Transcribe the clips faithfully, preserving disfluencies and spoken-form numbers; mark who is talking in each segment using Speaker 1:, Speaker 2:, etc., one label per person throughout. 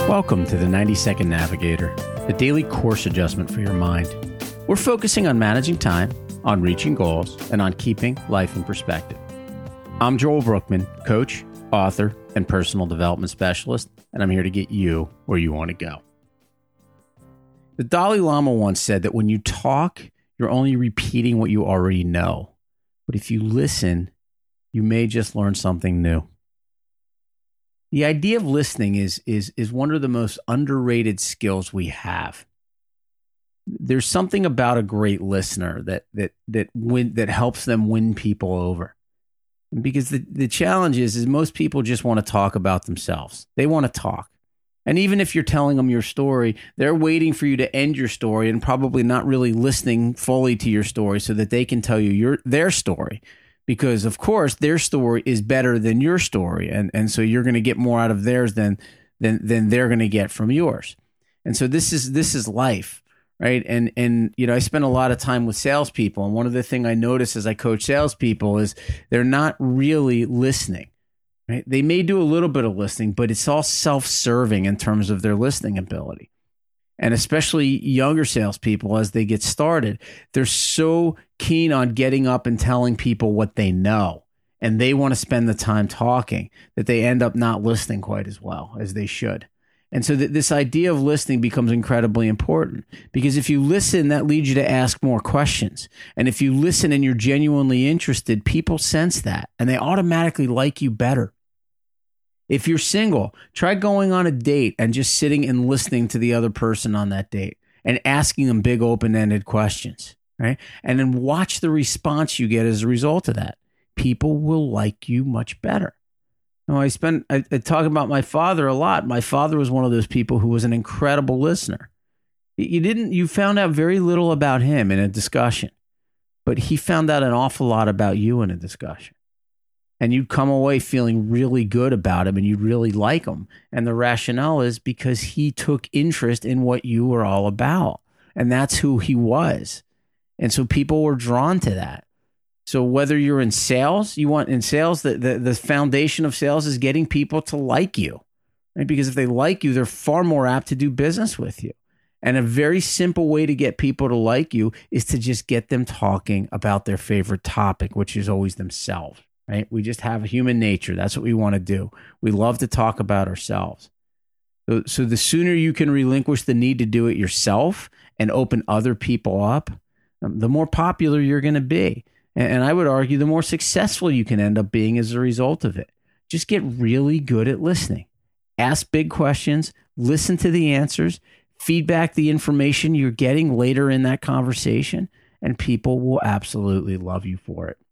Speaker 1: Welcome to the ninety second Navigator, the daily course adjustment for your mind. We're focusing on managing time, on reaching goals, and on keeping life in perspective. I'm Joel Brookman, coach, author, and personal development specialist, and I'm here to get you where you want to go. The Dalai Lama once said that when you talk, you're only repeating what you already know. But if you listen, you may just learn something new. The idea of listening is, is, is one of the most underrated skills we have. There's something about a great listener that that that win, that helps them win people over. Because the, the challenge is, is most people just want to talk about themselves. They want to talk. And even if you're telling them your story, they're waiting for you to end your story and probably not really listening fully to your story so that they can tell you your their story. Because, of course, their story is better than your story. And, and so you're going to get more out of theirs than, than, than they're going to get from yours. And so this is this is life, right? And, and you know, I spend a lot of time with salespeople. And one of the things I notice as I coach salespeople is they're not really listening, right? They may do a little bit of listening, but it's all self-serving in terms of their listening ability. And especially younger salespeople, as they get started, they're so keen on getting up and telling people what they know. And they want to spend the time talking that they end up not listening quite as well as they should. And so th- this idea of listening becomes incredibly important, because if you listen, that leads you to ask more questions. And if you listen and you're genuinely interested, people sense that and they automatically like you better. If you're single, try going on a date and just sitting and listening to the other person on that date and asking them big open-ended questions, right? And then watch the response you get as a result of that. People will like you much better. You know, I spent I, I talk about my father a lot. My father was one of those people who was an incredible listener. You didn't you found out very little about him in a discussion, but he found out an awful lot about you in a discussion. And you'd come away feeling really good about him and you'd really like him. And the rationale is because he took interest in what you were all about. And that's who he was. And so people were drawn to that. So whether you're in sales, you want in sales, the, the, the foundation of sales is getting people to like you. Right? Because if they like you, they're far more apt to do business with you. And a very simple way to get people to like you is to just get them talking about their favorite topic, which is always themselves. Right? We just have a human nature. That's what we want to do. We love to talk about ourselves. So, so the sooner you can relinquish the need to do it yourself and open other people up, um, the more popular you're going to be. And, and I would argue the more successful you can end up being as a result of it. Just get really good at listening. Ask big questions, listen to the answers, feedback the information you're getting later in that conversation, and people will absolutely love you for it.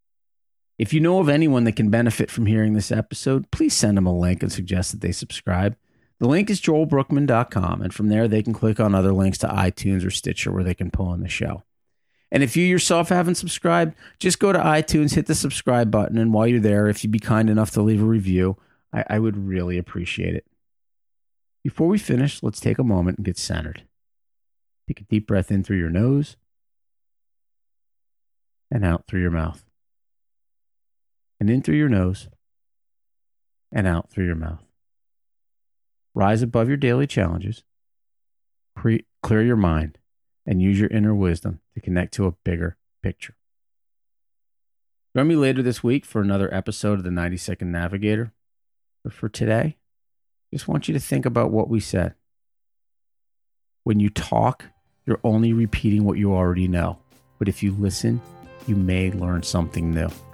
Speaker 1: If you know of anyone that can benefit from hearing this episode, please send them a link and suggest that they subscribe. The link is joel brookman dot com, and from there they can click on other links to iTunes or Stitcher where they can pull in the show. And if you yourself haven't subscribed, just go to iTunes, hit the subscribe button, and while you're there, if you'd be kind enough to leave a review, I, I would really appreciate it. Before we finish, let's take a moment and get centered. Take a deep breath in through your nose and out through your mouth. And in through your nose and out through your mouth. Rise above your daily challenges, pre- clear your mind, and use your inner wisdom to connect to a bigger picture. Join me later this week for another episode of the ninety second Navigator. But for today, I just want you to think about what we said. When you talk, you're only repeating what you already know. But if you listen, you may learn something new.